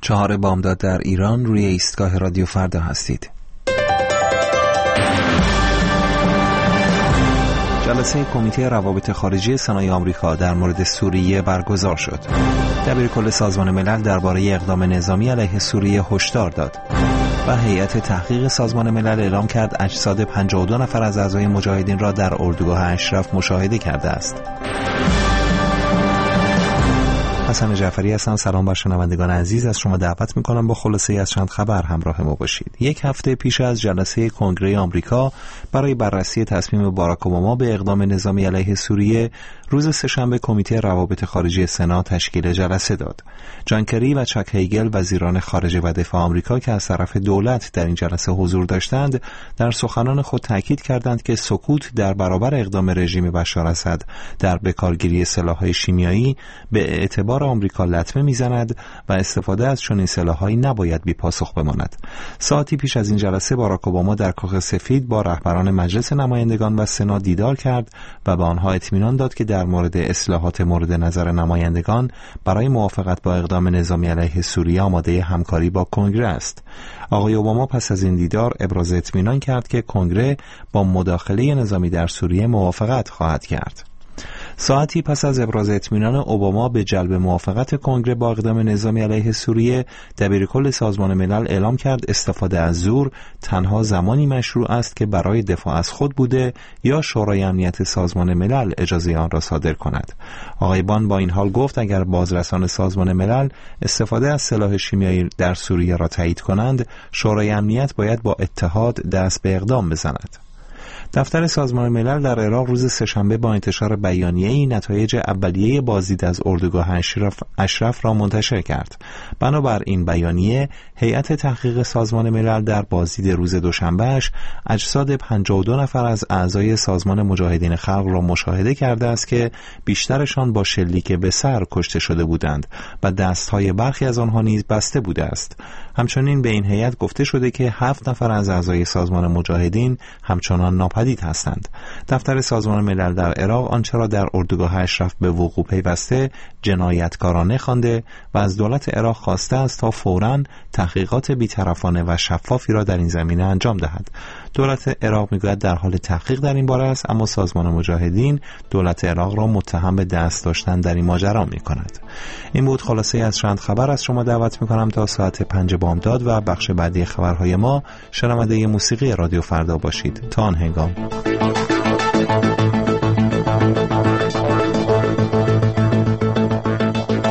4 بامداد در ایران روی ایستگاه رادیو فردا هستید. جلسه کمیته روابط خارجی سنای آمریکا در مورد سوریه برگزار شد. دبیرکل سازمان ملل درباره اقدام نظامی علیه سوریه هشدار داد و هیئت تحقیق سازمان ملل اعلام کرد اجساد 52 نفر از اعضای مجاهدین را در اردوگاه اشرف مشاهده کرده است. حسن جعفری هستم. سلام بر شنوندگان عزیز. از شما دعوت میکنم با خلاصه از چند خبر همراه ما باشید. یک هفته پیش از جلسه کنگره آمریکا برای بررسی تصمیم باراک اوباما به اقدام نظامی علیه سوریه، روز سه‌شنبه کمیته روابط خارجی سنا تشکیل جلسه داد. جان کری و چاک هیگل وزیران خارجه و دفاع آمریکا که از طرف دولت در این جلسه حضور داشتند، در سخنان خود تاکید کردند که سکوت در برابر اقدام رژیم بشار اسد در بکارگیری سلاح‌های شیمیایی به اعتبار آمریکا لطمه میزند و استفاده از چنین سلاح‌هایی نباید بی پاسخ بماند. ساعتی پیش از این جلسه باراک اوباما در کاخ سفید با رهبران مجلس نمایندگان و سنا دیدار کرد و به آنها اطمینان داد که در مورد اصلاحات مورد نظر نمایندگان برای موافقت با اقدام نظامی علیه سوریه آماده همکاری با کنگره است. آقای اوباما پس از این دیدار ابراز اطمینان کرد که کنگره با مداخله نظامی در سوریه موافقت خواهد کرد. ساعتی پس از ابراز اطمینان اوباما به جلب موافقت کنگره با اقدام نظامی علیه سوریه، دبیرکل سازمان ملل اعلام کرد استفاده از زور تنها زمانی مشروع است که برای دفاع از خود بوده یا شورای امنیت سازمان ملل اجازه آن را صادر کند. آقای بان با این حال گفت اگر بازرسان سازمان ملل استفاده از سلاح شیمیایی در سوریه را تایید کنند، شورای امنیت باید با اتحاد دست به اقدام بزند. دفتر سازمان ملل در عراق روز سه‌شنبه با انتشار بیانیه‌ای نتایج اولیه بازدید از اردوگاه اشرف را منتشر کرد. بنابر این بیانیه، هیئت تحقیق سازمان ملل در بازدید روز دوشنبهش اجساد 52 نفر از اعضای سازمان مجاهدین خلق را مشاهده کرده است که بیشترشان با شلیک به سر کشته شده بودند و دستهای برخی از آنها نیز بسته بوده است. همچنین به این هیئت گفته شده که 7 نفر از اعضای سازمان مجاهدین همچنان ناپدید هستند. دفتر سازمان ملل در عراق آنچه را در اردوگاه اشرف به وقوع پیوسته جنایتکارانه خوانده و از دولت عراق خواسته است تا فوراً تحقیقات بی‌طرفانه و شفافی را در این زمینه انجام دهد. دولت عراق میگوید در حال تحقیق در این باره است، اما سازمان مجاهدین دولت عراق را متهم به دست داشتن در این ماجرا می‌کند. این بود خلاصه از چند خبر. از شما دعوت می‌کنم تا ساعت 5 بامداد و بخش بعدی خبرهای ما شنونده موسیقی رادیو فردا باشید. تا آن هنگام